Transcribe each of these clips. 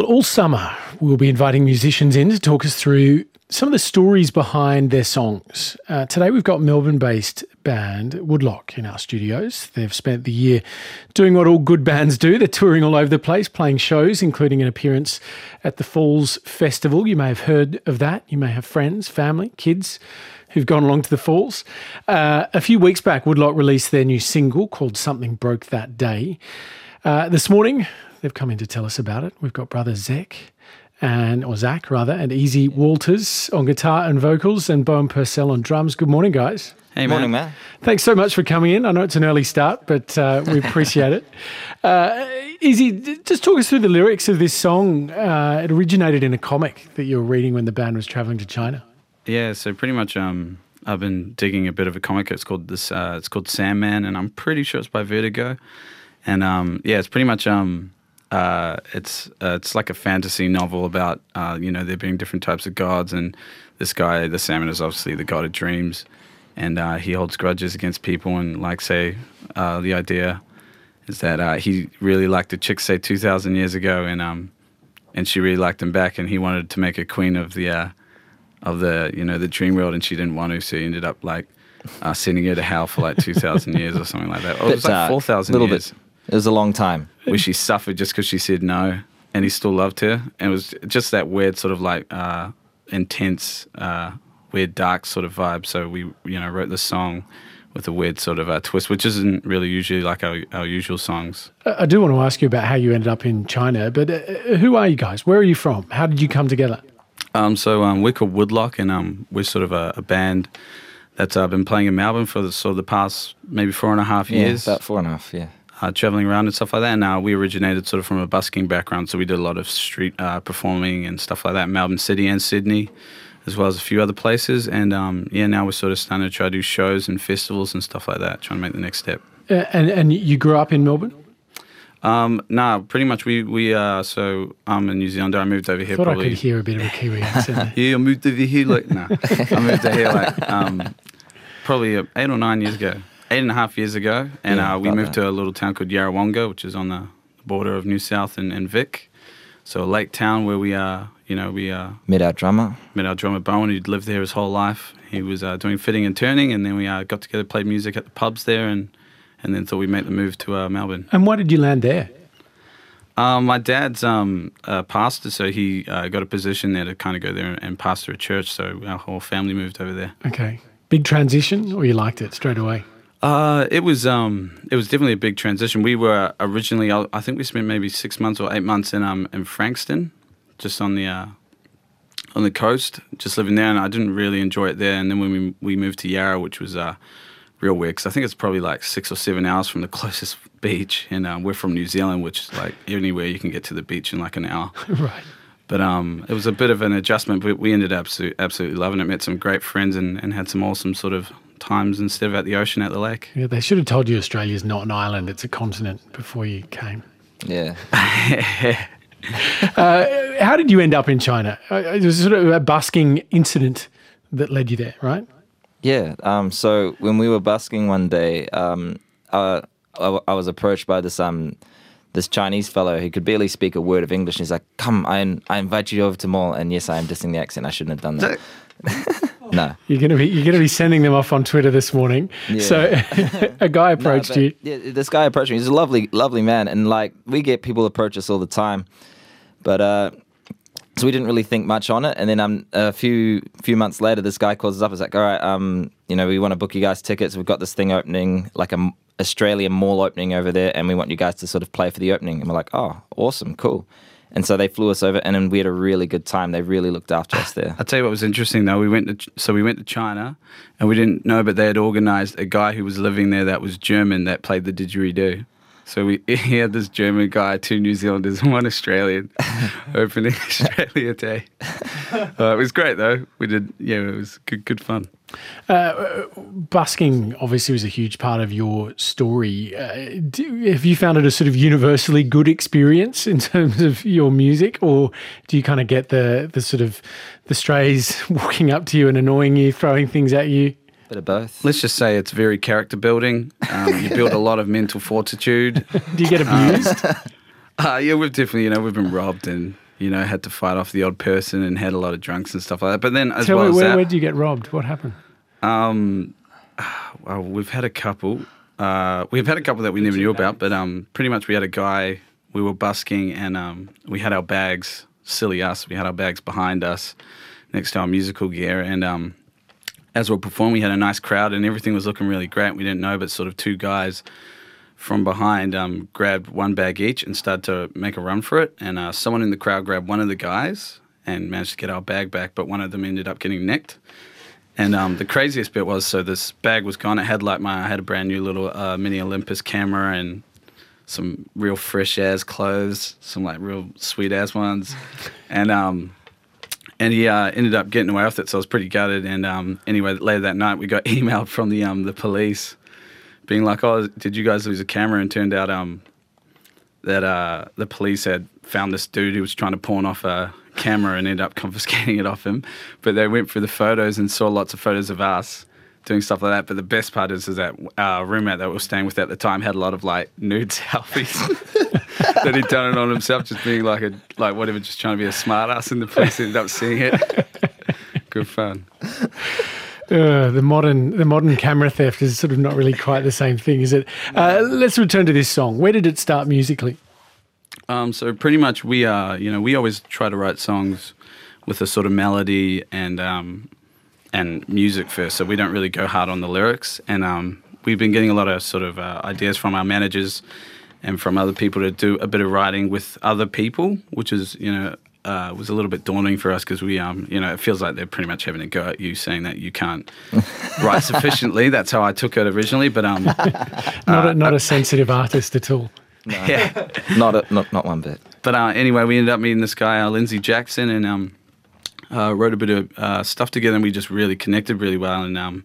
Well, all summer we'll be inviting musicians in to talk us through some of the stories behind their songs. Today we've got Melbourne-based band Woodlock in our studios. They've spent the year doing what all good bands do. They're touring all over the place, playing shows, including an appearance at the Falls Festival. You may have heard of that. You may have friends, family, kids who've gone along to the Falls. A few weeks back, Woodlock released their new single called Something Broke That Day. This morning, they've come in to tell us about it. We've got brother Zach, and Easy Walters on guitar and vocals, and Bowen Purcell on drums. Good morning, guys. Hey, morning, man. Thanks so much for coming in. I know it's an early start, but we appreciate it. Easy, just talk us through the lyrics of this song. It originated in a comic that you were reading when the band was travelling to China. Yeah, so pretty much I've been digging a bit of a comic. It's called Sandman, and I'm pretty sure it's by Vertigo. And it's pretty much it's like a fantasy novel about there being different types of gods, and this guy, the salmon, is obviously the god of dreams, and he holds grudges against people, and the idea is that he really liked a chick, say 2,000 years ago, and she really liked him back, and he wanted to make a queen of the dream world, and she didn't want to, so he ended up sending her to hell for 2,000 years or something like that. Oh, it was 4,000 years. Bit. It was a long time. Where she suffered just because she said no, and he still loved her. And it was just that weird sort of intense, weird, dark sort of vibe. So we, wrote this song with a weird sort of twist, which isn't really usually like our usual songs. I do want to ask you about how you ended up in China, but who are you guys? Where are you from? How did you come together? We're called Woodlock, and we're sort of a band that's been playing in Melbourne for the past maybe 4.5 years. Yeah, about 4.5, yeah. Traveling around and stuff like that. And we originated sort of from a busking background, so we did a lot of street performing and stuff like that in Melbourne City and Sydney, as well as a few other places. And now we're sort of starting to try to do shows and festivals and stuff like that, trying to make the next step. And you grew up in Melbourne? Pretty much so I'm a New Zealander. I moved over here. I could hear a bit of a Kiwi accent. Yeah, I moved over here I moved over here probably 8 or 9 years ago. 8.5 years ago, and we moved to a little town called Yarrawonga, which is on the border of New South and Vic. So a lake town where we met our drummer Bowen, who'd lived there his whole life. He was doing fitting and turning, and then we got together, played music at the pubs there, and then thought we'd make the move to Melbourne. And why did you land there? My dad's a pastor, so he got a position there to kind of go there and pastor a church. So our whole family moved over there. Okay, big transition, or you liked it straight away? It was definitely a big transition. We were originally, I think we spent maybe 6 months or 8 months in Frankston, just on the coast, just living there, and I didn't really enjoy it there. And then when we moved to Yarra, which was real weird, because I think it's probably 6 or 7 hours from the closest beach, and we're from New Zealand, which is anywhere you can get to the beach in an hour. Right. But it was a bit of an adjustment, but we ended up absolutely loving it. Met some great friends and had some awesome sort of times instead of at the ocean, at the lake. Yeah, they should have told you Australia's not an island, it's a continent before you came. Yeah. How did you end up in China? It was sort of a busking incident that led you there, right? Yeah. So when we were busking one day, I was approached by this Chinese fellow who could barely speak a word of English. And he's like, "Come, I invite you over to Mall." And yes, I am dissing the accent. I shouldn't have done that. No. You're gonna be sending them off on Twitter this morning. Yeah. So a guy approached you. Yeah, this guy approached me. He's a lovely, lovely man, and we get people approach us all the time, but so we didn't really think much on it. And then a few months later, this guy calls us up. He's like, "All right, we want to book you guys tickets. We've got this thing opening, like a Australian mall opening over there, and we want you guys to sort of play for the opening." And we're like, "Oh, awesome, cool." And so they flew us over, and then we had a really good time. They really looked after us there. I'll tell you what was interesting, though. We went to China, and we didn't know, but they had organised a guy who was living there that was German that played the didgeridoo. So he had this German guy, 2 New Zealanders, and 1 Australian, opening Australia Day. It was great, though. It was good fun. Busking obviously was a huge part of your story. Have you found it a sort of universally good experience in terms of your music, or do you kind of get the sort of the strays walking up to you and annoying you, throwing things at you? Bit of both. Let's just say it's very character building. You build a lot of mental fortitude. Do you get abused? Yeah, we've definitely, we've been robbed and, had to fight off the odd person and had a lot of drunks and stuff like that. But then as Tell well me, as where that, did you get robbed? What happened? well, we've had a couple. We've had a couple that we never knew about, but pretty much we had a guy, we were busking and we had our bags, silly us, we had our bags behind us next to our musical gear, and as we were performing, we had a nice crowd and everything was looking really great. We didn't know, but sort of two guys from behind grabbed one bag each and started to make a run for it, and someone in the crowd grabbed one of the guys and managed to get our bag back, but one of them ended up getting nicked. And the craziest bit was, so this bag was gone. It had I had a brand new little mini Olympus camera and some real fresh ass clothes, some like real sweet ass ones, and he ended up getting away with it. So I was pretty gutted. And anyway, later that night we got emailed from the police, being like, "Oh, did you guys lose a camera?" And turned out that the police had found this dude who was trying to pawn off a camera and ended up confiscating it off him. But they went through the photos and saw lots of photos of us doing stuff like that. But the best part is that our roommate that we were staying with at the time had a lot of like nude selfies that he'd done it on himself, just being like whatever, just trying to be a smart ass, and the police ended up seeing it. Good fun. The modern camera theft is sort of not really quite the same thing, is it? Let's return to this song. Where did it start musically? So pretty much we always try to write songs with a sort of melody and music first, so we don't really go hard on the lyrics. And we've been getting a lot of sort of ideas from our managers and from other people to do a bit of writing with other people, which is, was a little bit daunting for us because we, it feels like they're pretty much having a go at you, saying that you can't write sufficiently. That's how I took it originally, but not a sensitive artist at all. No, yeah, not one bit. But anyway, we ended up meeting this guy, Lindsay Jackson, and wrote a bit of stuff together, and we just really connected really well. And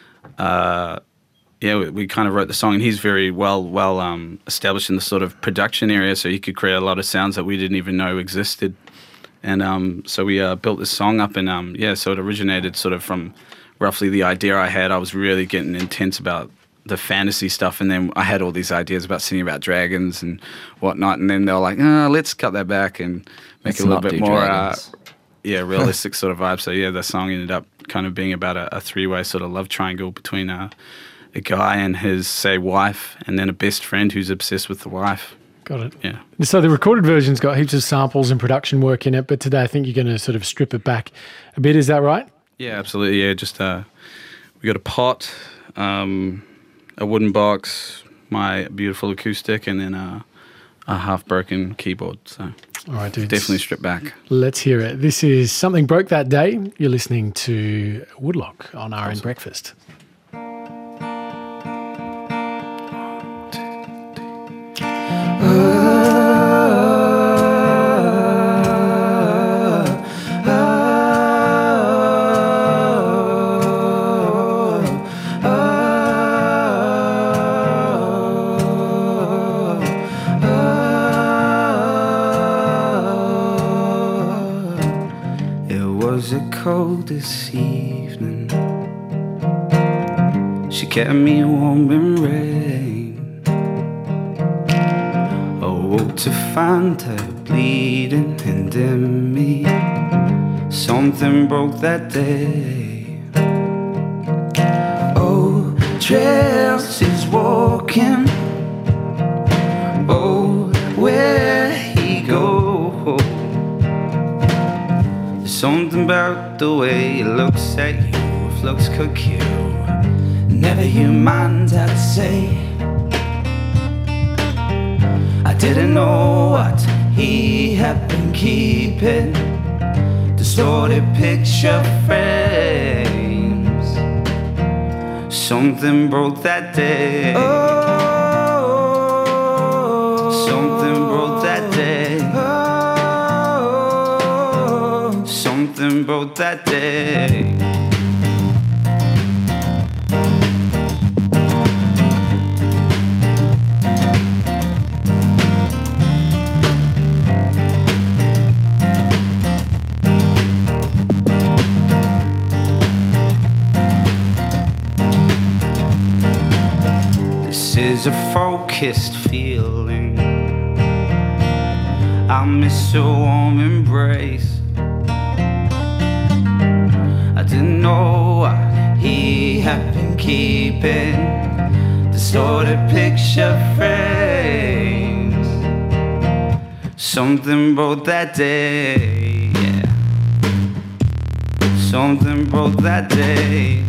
we kind of wrote the song, and he's very well established in the sort of production area, so he could create a lot of sounds that we didn't even know existed. And so we built this song up, and so it originated sort of from roughly the idea I had. I was really getting intense about the fantasy stuff, and then I had all these ideas about singing about dragons and whatnot, and then they were like, let's cut that back and make it a little bit more realistic sort of vibe. So the song ended up kind of being about a three-way sort of love triangle between a guy and his, say, wife, and then a best friend who's obsessed with the wife. Got it. Yeah. So the recorded version's got heaps of samples and production work in it, but today I think you're going to sort of strip it back a bit. Is that right? Yeah, absolutely. Yeah, just we got a pot, a wooden box, my beautiful acoustic, and then a half-broken keyboard. So all right, dude. Definitely stripped back. Let's hear it. This is Something Broke That Day. You're listening to Woodlock on RN Breakfast. Cold this evening, she kept me warm in rain. I woke to find her bleeding, and in me something broke that day. Oh, trails is walking, oh, where he goes. Something about the way he looks at you, if looks could kill. Never human to say. I didn't know what he had been keeping. Distorted picture frames. Something broke that day. Something broke that day. Something broke that day. This is a focused feeling. I miss your warm embrace. I didn't know what he had been keeping, distorted picture frames. Something broke that day, yeah. Something broke that day.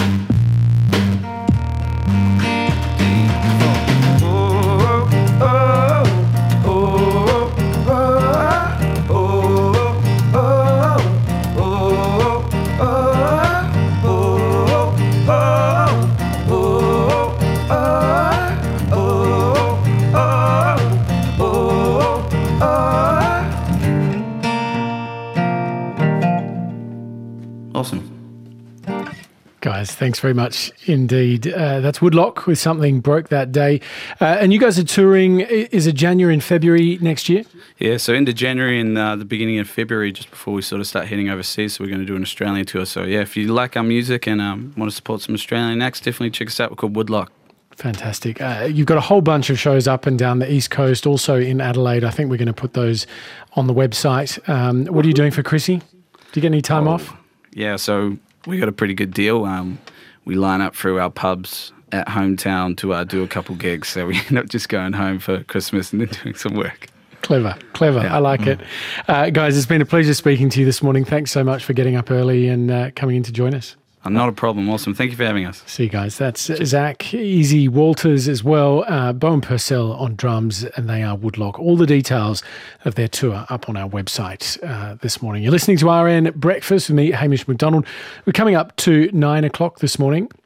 Awesome. Guys, thanks very much indeed. That's Woodlock with Something Broke That Day. And you guys are touring, is it January and February next year? Yeah, so into January and the beginning of February, just before we sort of start heading overseas. So we're going to do an Australian tour. So yeah, if you like our music and want to support some Australian acts, definitely check us out. We're called Woodlock. Fantastic. You've got a whole bunch of shows up and down the East Coast, also in Adelaide. I think we're going to put those on the website. What are you doing for Chrissy? Do you get any time off? Yeah, so we got a pretty good deal. We line up through our pubs at hometown to do a couple gigs, so we end up just going home for Christmas and then doing some work. Clever. Yeah. I like it. Guys, it's been a pleasure speaking to you this morning. Thanks so much for getting up early and coming in to join us. Not a problem. Awesome. Thank you for having us. See you guys. That's Zach, Easy Walters as well, Bowen Purcell on drums, and they are Woodlock. All the details of their tour up on our website this morning. You're listening to RN Breakfast with me, Hamish McDonald. We're coming up to 9 o'clock this morning.